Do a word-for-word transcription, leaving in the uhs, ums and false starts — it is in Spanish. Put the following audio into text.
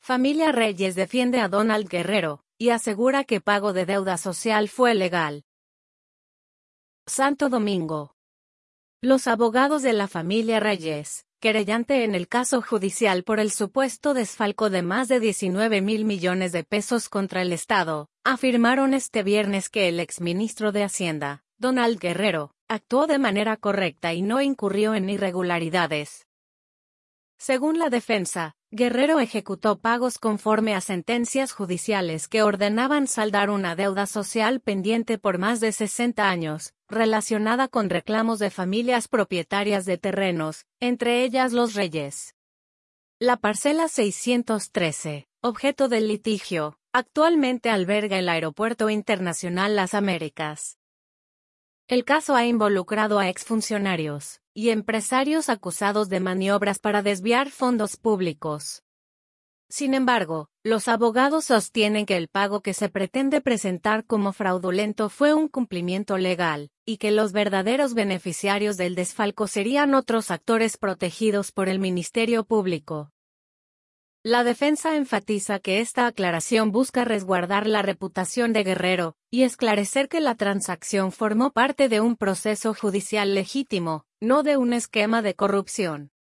Familia Reyes defiende a Donald Guerrero, y asegura que pago de deuda social fue legal. Santo Domingo. Los abogados de la familia Reyes, querellante en el caso judicial por el supuesto desfalco de más de diecinueve mil millones de pesos contra el Estado, afirmaron este viernes que el exministro de Hacienda, Donald Guerrero, actuó de manera correcta y no incurrió en irregularidades. Según la defensa, Guerrero ejecutó pagos conforme a sentencias judiciales que ordenaban saldar una deuda social pendiente por más de sesenta años, relacionada con reclamos de familias propietarias de terrenos, entre ellas los Reyes. La parcela seiscientos trece, objeto del litigio, actualmente alberga el Aeropuerto Internacional Las Américas. El caso ha involucrado a exfuncionarios y empresarios acusados de maniobras para desviar fondos públicos. Sin embargo, los abogados sostienen que el pago que se pretende presentar como fraudulento fue un cumplimiento legal, y que los verdaderos beneficiarios del desfalco serían otros actores protegidos por el Ministerio Público. La defensa enfatiza que esta aclaración busca resguardar la reputación de Guerrero y esclarecer que la transacción formó parte de un proceso judicial legítimo, no de un esquema de corrupción.